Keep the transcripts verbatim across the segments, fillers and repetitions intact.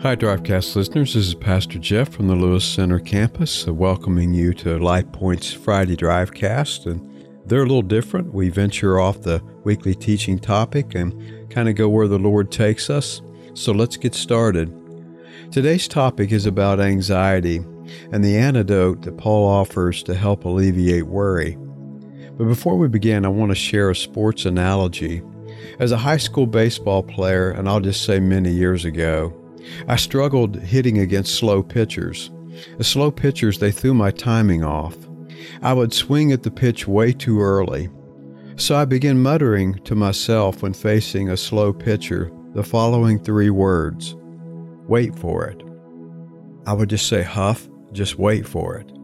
Hi, Drivecast listeners. This is Pastor Jeff from the Lewis Center campus, uh, welcoming you to Life Point's Friday Drivecast. And they're a little different. We venture off the weekly teaching topic and kind of go where the Lord takes us. So let's get started. Today's topic is about anxiety and the antidote that Paul offers to help alleviate worry. But before we begin, I want to share a sports analogy. As a high school baseball player, and I'll just say many years ago, I struggled hitting against slow pitchers. The slow pitchers, they threw my timing off. I would swing at the pitch way too early. So I began muttering to myself when facing a slow pitcher the following three words: wait for it. I would just say, Huff, just wait for it.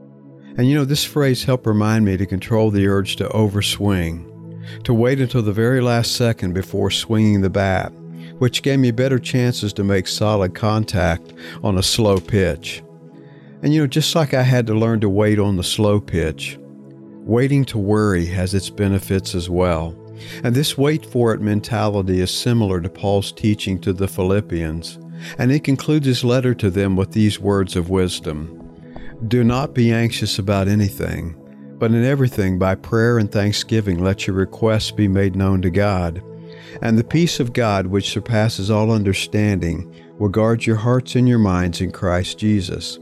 And you know, this phrase helped remind me to control the urge to overswing, to wait until the very last second before swinging the bat, which gave me better chances to make solid contact on a slow pitch. And you know, just like I had to learn to wait on the slow pitch, waiting to worry has its benefits as well. And this wait for it mentality is similar to Paul's teaching to the Philippians, and he concludes his letter to them with these words of wisdom: do not be anxious about anything, but in everything by prayer and thanksgiving let your requests be made known to God. And the peace of God, which surpasses all understanding, will guard your hearts and your minds in Christ Jesus.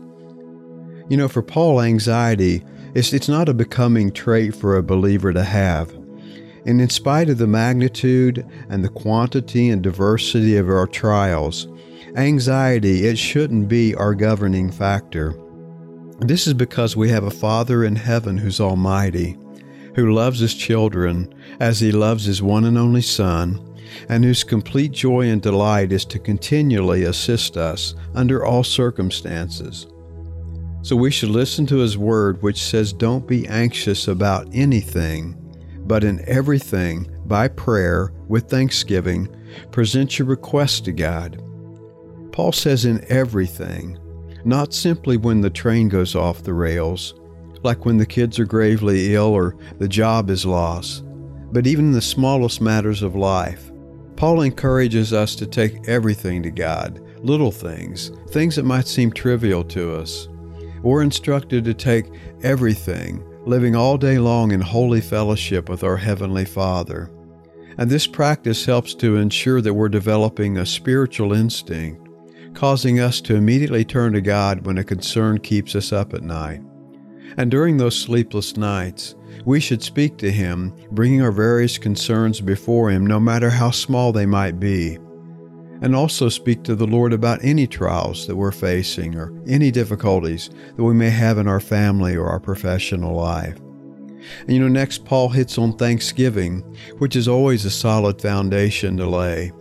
You know, for Paul, anxiety, it's, it's not a becoming trait for a believer to have. And in spite of the magnitude and the quantity and diversity of our trials, anxiety, it shouldn't be our governing factor. This is because we have a Father in heaven who's almighty, who loves his children as he loves his one and only Son, and whose complete joy and delight is to continually assist us under all circumstances. So we should listen to his word, which says, don't be anxious about anything, but in everything, by prayer, with thanksgiving, present your requests to God. Paul says in everything, not simply when the train goes off the rails, like when the kids are gravely ill or the job is lost, but even in the smallest matters of life. Paul encourages us to take everything to God, little things, things that might seem trivial to us. We're instructed to take everything, living all day long in holy fellowship with our Heavenly Father. And this practice helps to ensure that we're developing a spiritual instinct, causing us to immediately turn to God when a concern keeps us up at night. And during those sleepless nights, we should speak to Him, bringing our various concerns before Him, no matter how small they might be. And also speak to the Lord about any trials that we're facing or any difficulties that we may have in our family or our professional life. And you know, next Paul hits on thanksgiving, which is always a solid foundation to lay.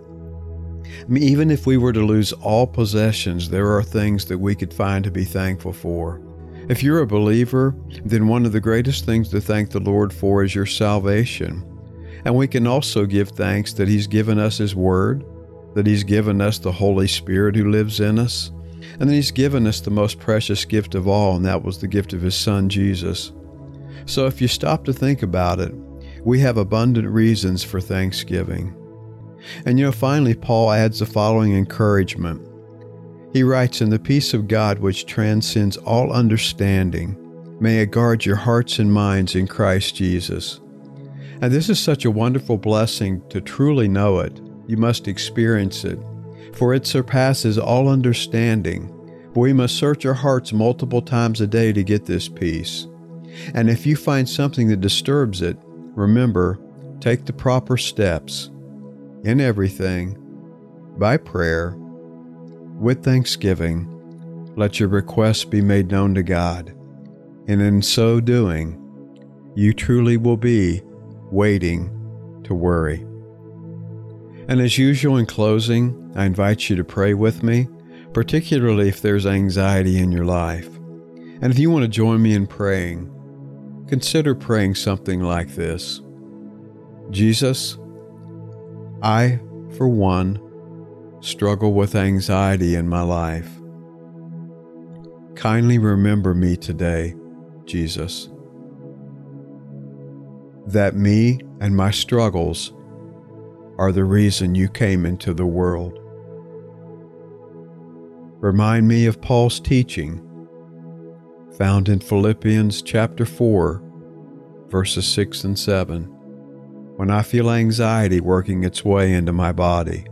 I mean, even if we were to lose all possessions, there are things that we could find to be thankful for. If you're a believer, then one of the greatest things to thank the Lord for is your salvation. And we can also give thanks that He's given us His Word, that He's given us the Holy Spirit who lives in us, and that He's given us the most precious gift of all, and that was the gift of His Son, Jesus. So if you stop to think about it, we have abundant reasons for thanksgiving. And you know, finally, Paul adds the following encouragement. He writes, "In the peace of God which transcends all understanding, may it guard your hearts and minds in Christ Jesus." And this is such a wonderful blessing. To truly know it, you must experience it, for it surpasses all understanding. But we must search our hearts multiple times a day to get this peace. And if you find something that disturbs it, remember, take the proper steps. In everything, by prayer, with thanksgiving, let your requests be made known to God. And in so doing, you truly will be waiting to worry. And as usual, in closing, I invite you to pray with me, particularly if there's anxiety in your life. And if you want to join me in praying, consider praying something like this: Jesus, I, for one, struggle with anxiety in my life. Kindly remember me today, Jesus, that me and my struggles are the reason you came into the world. Remind me of Paul's teaching found in Philippians chapter four, verses six and seven, when I feel anxiety working its way into my body.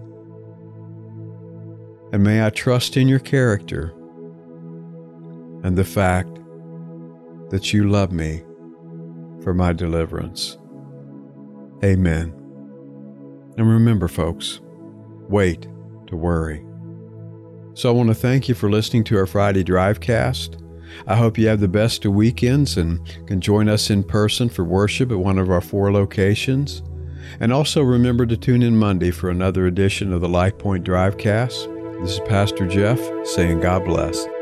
And may I trust in your character and the fact that you love me for my deliverance. Amen. And remember, folks, wait to worry. So I want to thank you for listening to our Friday Drivecast. I hope you have the best of weekends and can join us in person for worship at one of our four locations. And also remember to tune in Monday for another edition of the LifePoint Drivecast. This is Pastor Jeff saying God bless.